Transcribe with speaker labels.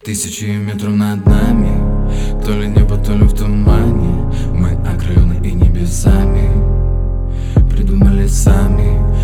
Speaker 1: Тысячи метров над нами, то ли небо, то ли в тумане. Мы окрылены и небесами, придумали сами